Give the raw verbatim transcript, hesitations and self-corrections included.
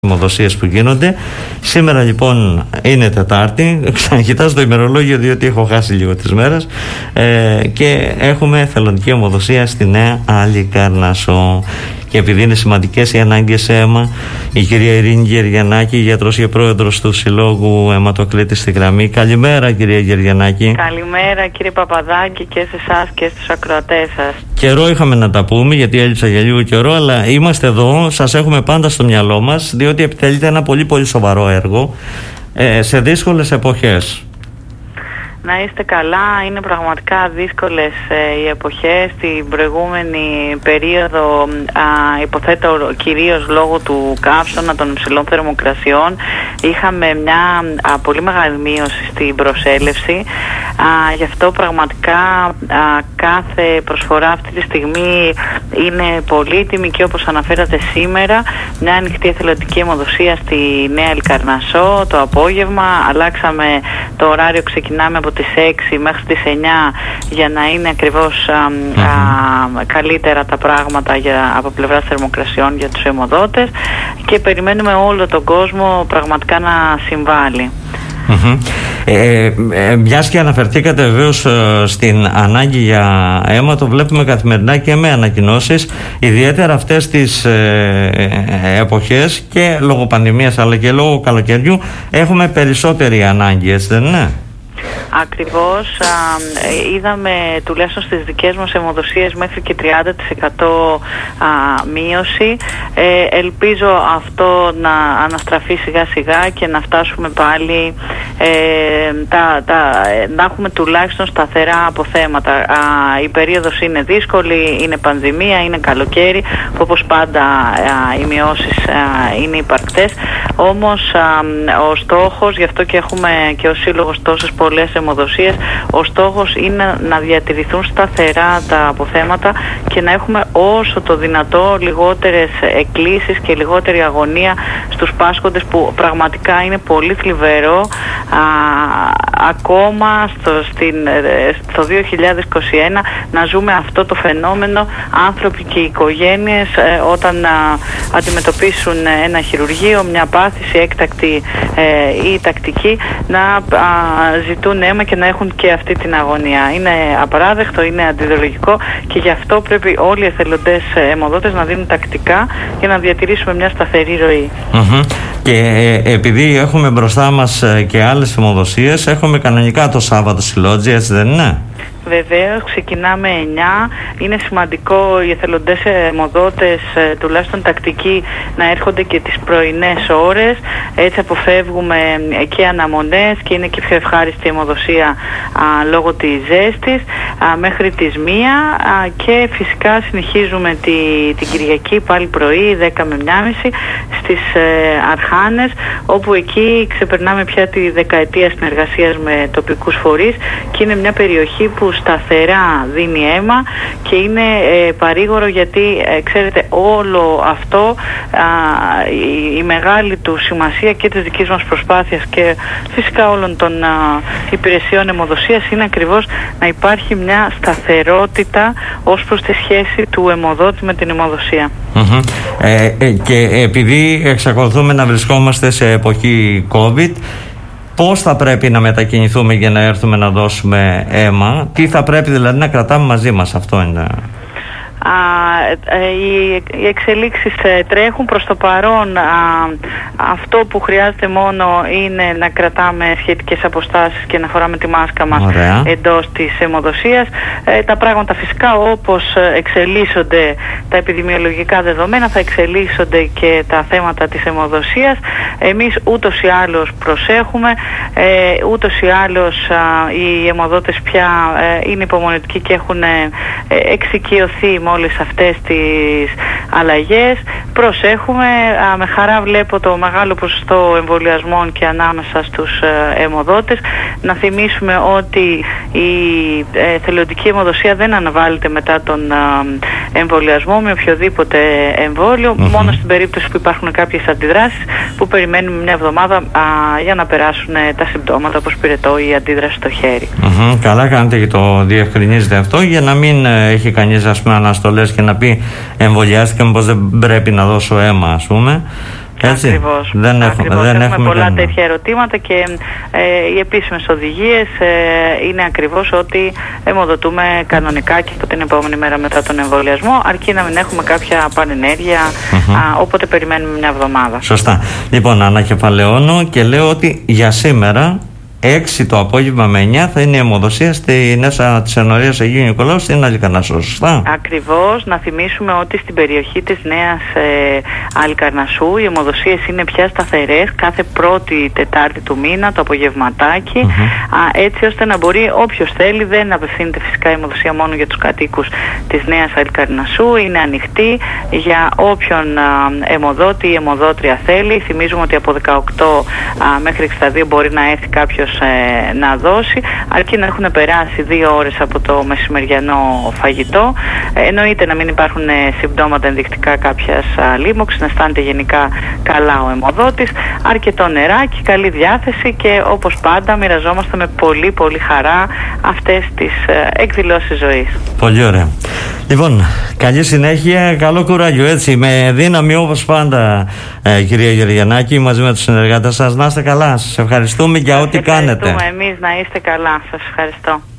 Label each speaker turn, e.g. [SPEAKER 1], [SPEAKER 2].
[SPEAKER 1] αιμοδοσίες που γίνονται. Σήμερα λοιπόν είναι Τετάρτη, ξανακοιτάζω το ημερολόγιο διότι έχω χάσει λίγο τις μέρες, ε, και έχουμε θελοντική αιμοδοσία στη Νέα Αλικαρνασσό. Και επειδή είναι σημαντικές οι ανάγκες σε αίμα, η κυρία Ειρήνη Γεριανάκη, γιατρός και πρόεδρος του Συλλόγου Αιματοκλήτης στη γραμμή. Καλημέρα, κυρία Γεριανάκη.
[SPEAKER 2] Καλημέρα, κύριε Παπαδάκη, και σε εσάς και στους ακροατές σας.
[SPEAKER 1] Καιρό είχαμε να τα πούμε, γιατί έλειψα για λίγο καιρό, αλλά είμαστε εδώ, σας έχουμε πάντα στο μυαλό μας, διότι επιτελείται ένα πολύ πολύ σοβαρό έργο ε, σε δύσκολες εποχές.
[SPEAKER 2] Να είστε καλά, είναι πραγματικά δύσκολες ε, οι εποχές. Την προηγούμενη περίοδο, α, υποθέτω κυρίως λόγω του καύσωνα των υψηλών θερμοκρασιών, είχαμε μια α, πολύ μεγάλη μείωση στην προσέλευση. Α, γι' αυτό πραγματικά α, κάθε προσφορά αυτή τη στιγμή είναι πολύτιμη και όπως αναφέρατε σήμερα, μια ανοιχτή εθελοντική αιμοδοσία στη Νέα Αλικαρνασσό το απόγευμα. Αλλάξαμε το ωράριο, ξεκινάμε από τις έξι μέχρι τις εννιά για να είναι ακριβώς α, mm-hmm. α, καλύτερα τα πράγματα για, από πλευράς θερμοκρασιών για τους αιμοδότες, και περιμένουμε όλο τον κόσμο πραγματικά να συμβάλλει.
[SPEAKER 1] Mm-hmm. Ε, ε, μιας και αναφερθήκατε βεβαίως ε, στην ανάγκη για αίμα, το βλέπουμε καθημερινά και με ανακοινώσεις, ιδιαίτερα αυτές τις ε, ε, εποχές και λόγω πανδημίας αλλά και λόγω καλοκαιριού έχουμε περισσότερη ανάγκη, έτσι δεν είναι?
[SPEAKER 2] Ακριβώς, α, είδαμε τουλάχιστον στις δικές μας αιμοδοσίες μέχρι και τριάντα τοις εκατό α, μείωση. Ε, ελπίζω αυτό να αναστραφεί σιγά σιγά και να φτάσουμε πάλι ε, τα, τα, να έχουμε τουλάχιστον σταθερά αποθέματα. Α, η περίοδος είναι δύσκολη, είναι πανδημία, είναι καλοκαίρι, όπως πάντα α, οι μειώσεις α, είναι υπαρκτές. Όμως α, ο στόχος, γι' αυτό και έχουμε και ο Σύλλογος τόσες πολλές αιμοδοσίες, ο στόχος είναι να διατηρηθούν σταθερά τα αποθέματα και να έχουμε όσο το δυνατό λιγότερες εκκλήσεις και λιγότερη αγωνία στους πάσχοντες, που πραγματικά είναι πολύ θλιβερό α, ακόμα στο, στην, στο δύο χιλιάδες είκοσι ένα να ζούμε αυτό το φαινόμενο, άνθρωποι και οικογένειες ε, όταν α, αντιμετωπίσουν ένα χειρουργείο, μια πάθηση έκτακτη ε, ή τακτική, να α, ζητούν αίμα και να έχουν και αυτή την αγωνία. Είναι απαράδεκτο, είναι αντιδολογικό, και γι' αυτό πρέπει όλοι οι εθελοντές αιμοδότες να δίνουν τακτικά για να διατηρήσουμε μια σταθερή ροή. Mm-hmm.
[SPEAKER 1] Και ε, επειδή έχουμε μπροστά μας και άλλες αιμοδοσίες, έχουμε κανονικά το Σάββατο στη Λότζη, έτσι δεν είναι?
[SPEAKER 2] Βεβαίως, ξεκινάμε εννιά. Είναι σημαντικό οι εθελοντές αιμοδότες, τουλάχιστον τακτικοί, να έρχονται και τις πρωινές ώρες. Έτσι αποφεύγουμε και αναμονές και είναι και πιο ευχάριστη η αιμοδοσία α, λόγω της ζέστης α, μέχρι τις μία, α, και φυσικά συνεχίζουμε τη, την Κυριακή πάλι πρωί δέκα με μία και μισή στις ε, Αρχάνες, όπου εκεί ξεπερνάμε πια τη δεκαετία συνεργασίας με τοπικούς φορείς και είναι μια περιοχή που σταθερά δίνει αίμα και είναι ε, παρήγορο, γιατί ε, ξέρετε όλο αυτό, α, η, η μεγάλη του σημασία και της δικής μας προσπάθειας και φυσικά όλων των α, υπηρεσιών αιμοδοσίας είναι ακριβώς να υπάρχει μια σταθερότητα ως προς τη σχέση του αιμοδότη με την αιμοδοσία.
[SPEAKER 1] Mm-hmm. Ε, ε, και επειδή εξακολουθούμε να βρισκόμαστε σε εποχή COVID, πώς θα πρέπει να μετακινηθούμε για να έρθουμε να δώσουμε αίμα? Τι θα πρέπει δηλαδή να κρατάμε μαζί μας? Αυτό είναι.
[SPEAKER 2] Α, οι, οι εξελίξεις τρέχουν προς το παρόν. Α, αυτό που χρειάζεται μόνο είναι να κρατάμε σχετικές αποστάσεις και να φοράμε τη μάσκα μας. Ωραία. Εντός της αιμοδοσίας. Ε, τα πράγματα φυσικά όπως εξελίσσονται τα επιδημιολογικά δεδομένα, θα εξελίσσονται και τα θέματα της αιμοδοσίας. Εμείς ούτως ή άλλως προσέχουμε, ε, ούτως ή άλλως α, οι αιμοδότες πια ε, είναι υπομονετικοί και έχουν ε, εξοικειωθεί όλες αυτές τις αλλαγές. Προσέχουμε, α, με χαρά βλέπω το μεγάλο ποσοστό εμβολιασμών και ανάμεσα στους ε, αιμοδότες. Να θυμίσουμε ότι η ε, θελοντική αιμοδοσία δεν αναβάλλεται μετά τον ε, εμβολιασμό με οποιοδήποτε εμβόλιο, mm-hmm. μόνο στην περίπτωση που υπάρχουν κάποιες αντιδράσεις που περιμένουμε μια εβδομάδα α, για να περάσουν ε, τα συμπτώματα όπως πυρετό ή αντίδραση στο χέρι.
[SPEAKER 1] Mm-hmm. Καλά κάνετε και το διευκρινίζετε αυτό, για να μην ε, έχει κανείς ας πούμε αναστολές και να πει εμβολιάστηκα, μήπως δεν πρέπει να δώσω αίμα, ας πούμε. Έτσι.
[SPEAKER 2] Ακριβώς.
[SPEAKER 1] Δεν έχουμε,
[SPEAKER 2] Ακριβώς.
[SPEAKER 1] δεν
[SPEAKER 2] έχουμε,
[SPEAKER 1] έχουμε
[SPEAKER 2] πολλά
[SPEAKER 1] κανένα.
[SPEAKER 2] τέτοια ερωτήματα και ε, οι επίσημες οδηγίες ε, είναι ακριβώς ότι αιμοδοτούμε κανονικά και από την επόμενη μέρα μετά τον εμβολιασμό, αρκεί να μην έχουμε κάποια πανενέργεια, mm-hmm. α, όποτε περιμένουμε μια εβδομάδα.
[SPEAKER 1] Σωστά. Λοιπόν, ανακεφαλαιώνω και λέω ότι για σήμερα έξι το απόγευμα με εννιά θα είναι η αιμοδοσία στην αίσα της ενορίας Αγίου Νικολάου στην Αλικαρνασσό, σωστά?
[SPEAKER 2] Ακριβώς. Να θυμίσουμε ότι στην περιοχή της Νέας ε, Αλικαρνασσού οι αιμοδοσίες είναι πια σταθερές κάθε πρώτη Τετάρτη του μήνα το απογευματάκι, mm-hmm. α, έτσι ώστε να μπορεί όποιος θέλει, δεν απευθύνεται φυσικά η αιμοδοσία μόνο για τους κατοίκους της Νέας Αλικαρνασσού, είναι ανοιχτή για όποιον α, αιμοδότη ή αιμοδότρια θέλει. Θυμίζουμε ότι από δεκαοκτώ α, μέχρι εξήντα δύο μπορεί να έρθει κάποιος Ε, να δώσει, αρκεί να έχουν περάσει δύο ώρες από το μεσημεριανό φαγητό. Ε, εννοείται να μην υπάρχουν ε, συμπτώματα ενδεικτικά κάποιας λίμωξης, να αισθάνεται γενικά καλά ο αιμοδότης, αρκετό νεράκι, καλή διάθεση και όπως πάντα μοιραζόμαστε με πολύ πολύ χαρά αυτές τις ε, εκδηλώσεις ζωής.
[SPEAKER 1] Πολύ ωραία. Λοιπόν, καλή συνέχεια, καλό κουράγιο, έτσι, με δύναμη όπως πάντα, ε, κυρία Γεωργιανάκη, μαζί με τους συνεργάτες σας. Να είστε καλά, σας ευχαριστούμε για ό,τι κάνετε.
[SPEAKER 2] Ευχαριστούμε εμείς, να είστε καλά, σας ευχαριστώ.